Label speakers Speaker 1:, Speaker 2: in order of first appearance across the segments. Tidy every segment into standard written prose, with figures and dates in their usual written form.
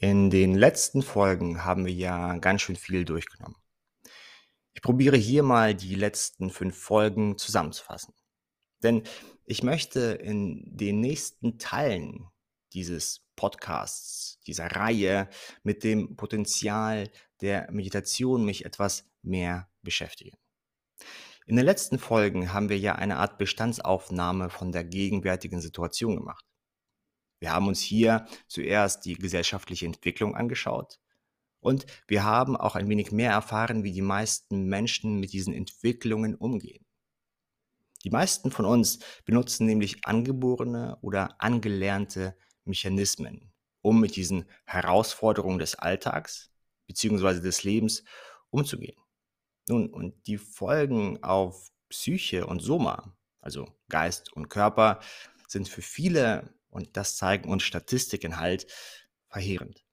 Speaker 1: In den letzten Folgen haben wir ja ganz schön viel durchgenommen. Ich probiere hier mal die letzten 5 Folgen zusammenzufassen. Denn ich möchte in den nächsten Teilen dieses Podcasts, dieser Reihe mit dem Potenzial der Meditation mich etwas mehr beschäftigen. In den letzten Folgen haben wir ja eine Art Bestandsaufnahme von der gegenwärtigen Situation gemacht. Wir haben uns hier zuerst die gesellschaftliche Entwicklung angeschaut und wir haben auch ein wenig mehr erfahren, wie die meisten Menschen mit diesen Entwicklungen umgehen. Die meisten von uns benutzen nämlich angeborene oder angelernte Mechanismen, um mit diesen Herausforderungen des Alltags bzw. des Lebens umzugehen. Nun, und die Folgen auf Psyche und Soma, also Geist und Körper, sind für viele, und das zeigen uns Statistiken halt, verheerend.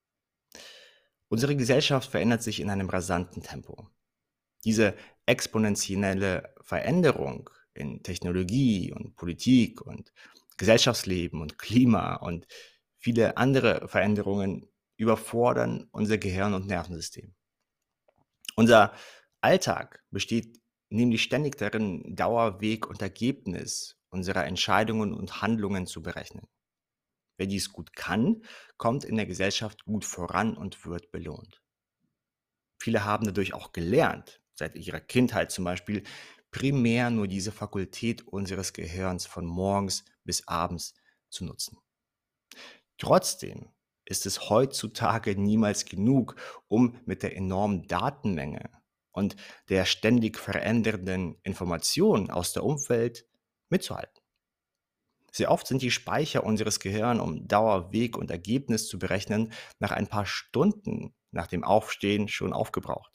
Speaker 1: Unsere Gesellschaft verändert sich in einem rasanten Tempo. Diese exponentielle Veränderung in Technologie und Politik und Gesellschaftsleben und Klima und viele andere Veränderungen überfordern unser Gehirn und Nervensystem. Unser Alltag besteht nämlich ständig darin, Dauer, Weg und Ergebnis unserer Entscheidungen und Handlungen zu berechnen. Wer dies gut kann, kommt in der Gesellschaft gut voran und wird belohnt. Viele haben dadurch auch gelernt, seit ihrer Kindheit zum Beispiel, primär nur diese Fakultät unseres Gehirns von morgens bis abends zu nutzen. Trotzdem ist es heutzutage niemals genug, um mit der enormen Datenmenge und der ständig verändernden Informationen aus der Umwelt mitzuhalten. Sehr oft sind die Speicher unseres Gehirns, um Dauer, Weg und Ergebnis zu berechnen, nach ein paar Stunden nach dem Aufstehen schon aufgebraucht.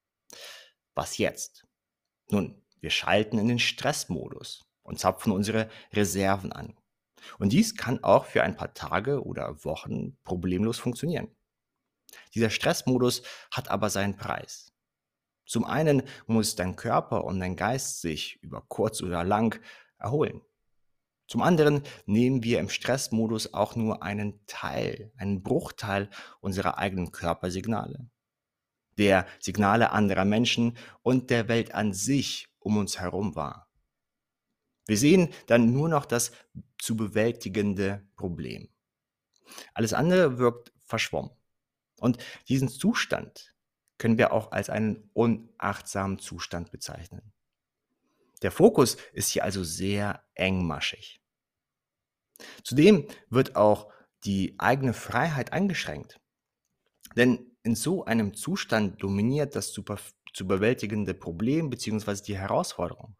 Speaker 1: Was jetzt? Nun, wir schalten in den Stressmodus und zapfen unsere Reserven an. Und dies kann auch für ein paar Tage oder Wochen problemlos funktionieren. Dieser Stressmodus hat aber seinen Preis. Zum einen muss dein Körper und dein Geist sich über kurz oder lang erholen. Zum anderen nehmen wir im Stressmodus auch nur einen Teil, einen Bruchteil unserer eigenen Körpersignale, der Signale anderer Menschen und der Welt an sich um uns herum wahr. Wir sehen dann nur noch das zu bewältigende Problem. Alles andere wirkt verschwommen. Und diesen Zustand können wir auch als einen unachtsamen Zustand bezeichnen. Der Fokus ist hier also sehr engmaschig. Zudem wird auch die eigene Freiheit eingeschränkt. Denn in so einem Zustand dominiert das zu bewältigende Problem bzw. die Herausforderung.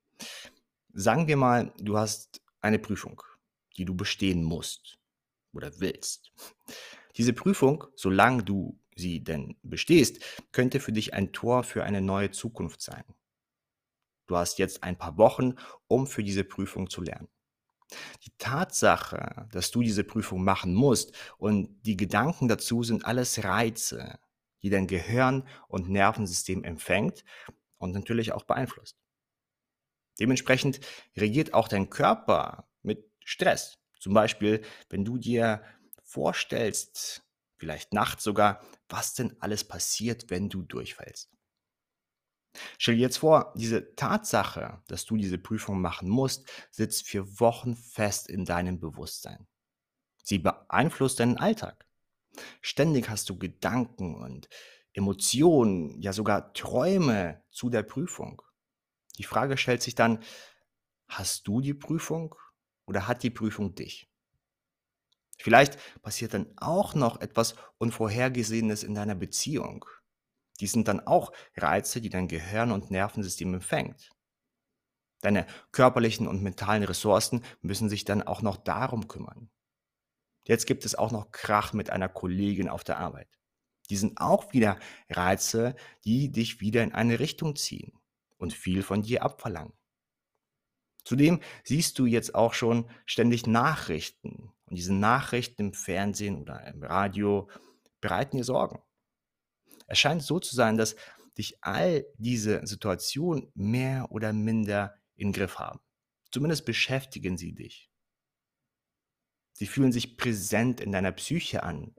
Speaker 1: Sagen wir mal, du hast eine Prüfung, die du bestehen musst oder willst. Diese Prüfung, solange du sie denn bestehst, könnte für dich ein Tor für eine neue Zukunft sein. Du hast jetzt ein paar Wochen, um für diese Prüfung zu lernen. Die Tatsache, dass du diese Prüfung machen musst und die Gedanken dazu sind alles Reize, die dein Gehirn und Nervensystem empfängt und natürlich auch beeinflusst. Dementsprechend reagiert auch dein Körper mit Stress. Zum Beispiel, wenn du dir vorstellst, vielleicht nachts sogar, was denn alles passiert, wenn du durchfällst. Stell dir jetzt vor, diese Tatsache, dass du diese Prüfung machen musst, sitzt für Wochen fest in deinem Bewusstsein. Sie beeinflusst deinen Alltag. Ständig hast du Gedanken und Emotionen, ja sogar Träume zu der Prüfung. Die Frage stellt sich dann, hast du die Prüfung oder hat die Prüfung dich? Vielleicht passiert dann auch noch etwas Unvorhergesehenes in deiner Beziehung. Die sind dann auch Reize, die dein Gehirn und Nervensystem empfängt. Deine körperlichen und mentalen Ressourcen müssen sich dann auch noch darum kümmern. Jetzt gibt es auch noch Krach mit einer Kollegin auf der Arbeit. Die sind auch wieder Reize, die dich wieder in eine Richtung ziehen und viel von dir abverlangen. Zudem siehst du jetzt auch schon ständig Nachrichten. Und diese Nachrichten im Fernsehen oder im Radio bereiten dir Sorgen. Es scheint so zu sein, dass dich all diese Situationen mehr oder minder in Griff haben. Zumindest beschäftigen sie dich. Sie fühlen sich präsent in deiner Psyche an.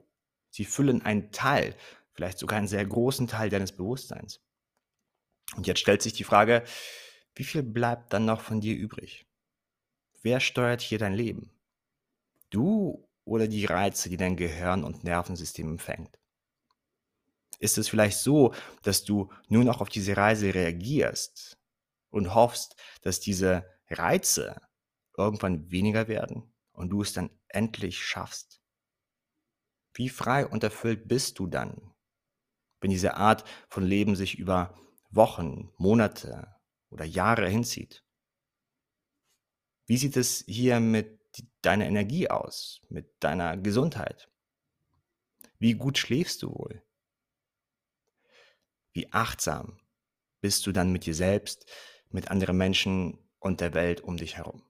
Speaker 1: Sie füllen einen Teil, vielleicht sogar einen sehr großen Teil deines Bewusstseins. Und jetzt stellt sich die Frage, wie viel bleibt dann noch von dir übrig? Wer steuert hier dein Leben? Du oder die Reize, die dein Gehirn und Nervensystem empfängt? Ist es vielleicht so, dass du nur noch auf diese Reise reagierst und hoffst, dass diese Reize irgendwann weniger werden und du es dann endlich schaffst? Wie frei und erfüllt bist du dann, wenn diese Art von Leben sich über Wochen, Monate oder Jahre hinzieht? Wie sieht es hier mit deiner Energie aus, mit deiner Gesundheit? Wie gut schläfst du wohl? Wie achtsam bist du dann mit dir selbst, mit anderen Menschen und der Welt um dich herum?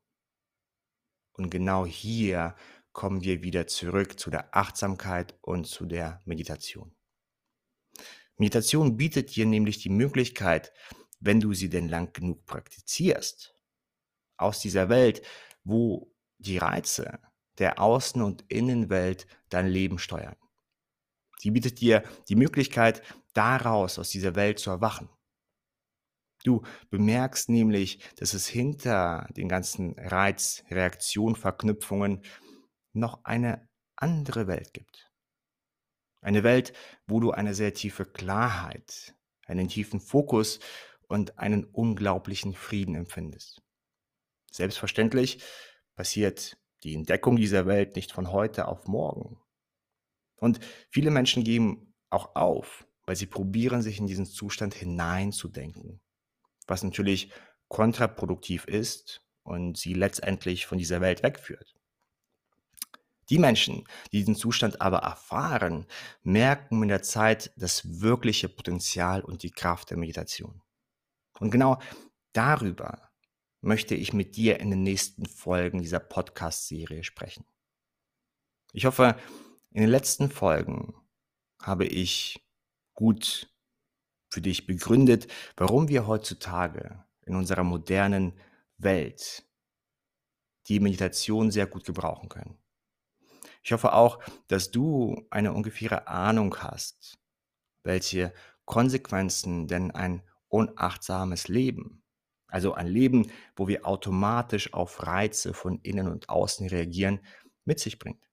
Speaker 1: Und genau hier kommen wir wieder zurück zu der Achtsamkeit und zu der Meditation. Meditation bietet dir nämlich die Möglichkeit, wenn du sie denn lang genug praktizierst, aus dieser Welt, wo die Reize der Außen- und Innenwelt dein Leben steuern. Sie bietet dir die Möglichkeit, daraus aus dieser Welt zu erwachen. Du bemerkst nämlich, dass es hinter den ganzen Reiz-Reaktion-Verknüpfungen noch eine andere Welt gibt. Eine Welt, wo du eine sehr tiefe Klarheit, einen tiefen Fokus und einen unglaublichen Frieden empfindest. Selbstverständlich passiert die Entdeckung dieser Welt nicht von heute auf morgen. Und viele Menschen geben auch auf, weil sie probieren, sich in diesen Zustand hineinzudenken, was natürlich kontraproduktiv ist und sie letztendlich von dieser Welt wegführt. Die Menschen, die diesen Zustand aber erfahren, merken mit der Zeit das wirkliche Potenzial und die Kraft der Meditation. Und genau darüber möchte ich mit dir in den nächsten Folgen dieser Podcast-Serie sprechen. Ich hoffe, in den letzten Folgen habe ich gut für dich begründet, warum wir heutzutage in unserer modernen Welt die Meditation sehr gut gebrauchen können. Ich hoffe auch, dass du eine ungefähre Ahnung hast, welche Konsequenzen denn ein unachtsames Leben, also ein Leben, wo wir automatisch auf Reize von innen und außen reagieren, mit sich bringt.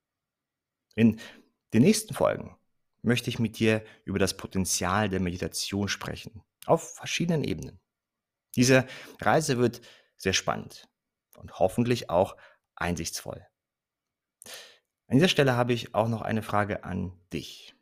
Speaker 1: In den nächsten Folgen möchte ich mit dir über das Potenzial der Meditation sprechen, auf verschiedenen Ebenen. Diese Reise wird sehr spannend und hoffentlich auch einsichtsvoll. An dieser Stelle habe ich auch noch eine Frage an dich.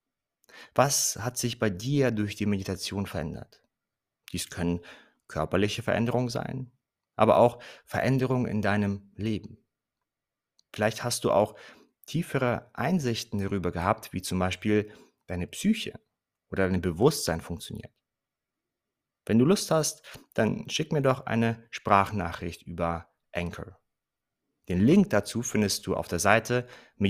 Speaker 1: Was hat sich bei dir durch die Meditation verändert? Dies können körperliche Veränderungen sein, aber auch Veränderungen in deinem Leben. Vielleicht hast du auch tiefere Einsichten darüber gehabt, wie zum Beispiel deine Psyche oder dein Bewusstsein funktioniert. Wenn du Lust hast, dann schick mir doch eine Sprachnachricht über Anchor. Den Link dazu findest du auf der Seite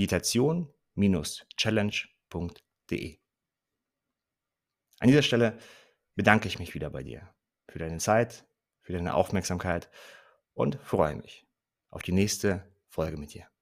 Speaker 1: meditation-challenge.de. An dieser Stelle bedanke ich mich wieder bei dir für deine Zeit, für deine Aufmerksamkeit und freue mich auf die nächste Folge mit dir.